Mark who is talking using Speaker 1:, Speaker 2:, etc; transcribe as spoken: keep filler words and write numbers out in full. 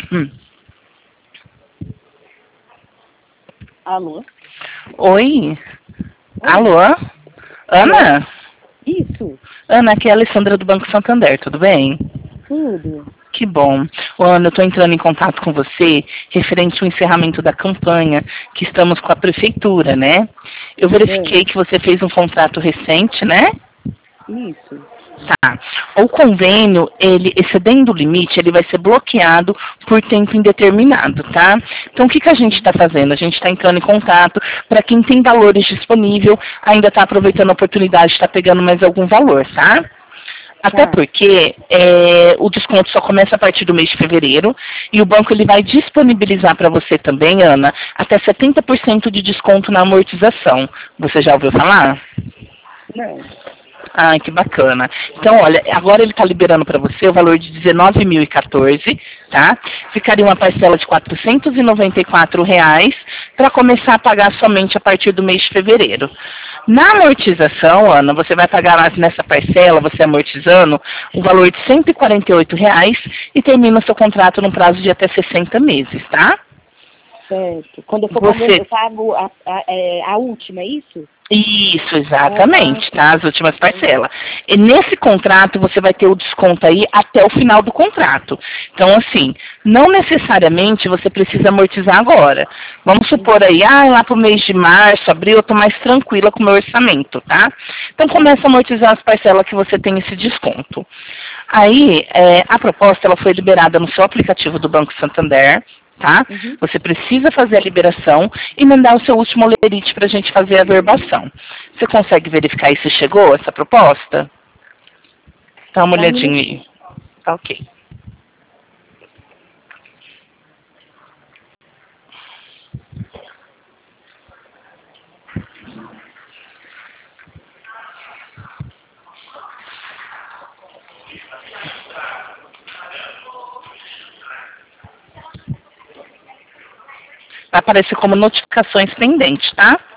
Speaker 1: Hum.
Speaker 2: Alô?
Speaker 1: Oi?
Speaker 2: Oi?
Speaker 1: Alô? Ana?
Speaker 2: Isso,
Speaker 1: Ana, aqui é a Alessandra do Banco Santander, tudo bem?
Speaker 2: tudo.
Speaker 1: Que bom. Ô, Ana, eu estou entrando em contato com você referente ao encerramento da campanha que estamos com a prefeitura, né? Eu verifiquei
Speaker 2: É,
Speaker 1: que você fez um contrato recente, né?
Speaker 2: isso.
Speaker 1: Tá. O convênio, ele excedendo o limite, ele vai ser bloqueado por tempo indeterminado, tá? Então, o que, que a gente está fazendo? A gente está entrando em contato para quem tem valores disponível, ainda está aproveitando a oportunidade de estar pegando mais algum valor, tá? Até
Speaker 2: Tá,
Speaker 1: porque é, o desconto só começa a partir do mês de fevereiro e o banco ele vai disponibilizar para você também, Ana, até setenta por cento de desconto na amortização. Você já ouviu falar?
Speaker 2: não.
Speaker 1: Ai, que bacana. Então, olha, agora ele está liberando para você o valor de dezenove mil e quatorze, tá? Ficaria uma parcela de quatrocentos e noventa e quatro reais para começar a pagar somente a partir do mês de fevereiro. Na amortização, Ana, você vai pagar mais nessa parcela, você amortizando, um valor de cento e quarenta e oito reais e termina o seu contrato num prazo de até sessenta meses, tá?
Speaker 2: Certo. Quando eu for pagando,
Speaker 1: Você
Speaker 2: eu pago a, a, é, a última, é isso?
Speaker 1: Isso,
Speaker 2: Ah,
Speaker 1: exatamente, tá? As últimas parcelas. E nesse contrato você vai ter o desconto aí até o final do contrato. Então, assim, não necessariamente você precisa amortizar agora. Vamos supor aí, ah, lá pro mês de março, abril, eu tô mais tranquila com o meu orçamento, tá? Então começa a amortizar as parcelas que você tem esse desconto. Aí, é, a proposta ela foi liberada no seu aplicativo do Banco Santander, tá?
Speaker 2: uhum.
Speaker 1: Você precisa fazer a liberação e mandar o seu último lerite para a gente fazer a verbação. Você consegue verificar aí se chegou essa proposta? Dá uma
Speaker 2: Só um
Speaker 1: olhadinha aí.
Speaker 2: minutinho.
Speaker 1: Tá ok. Vai aparecer como notificações pendentes, tá?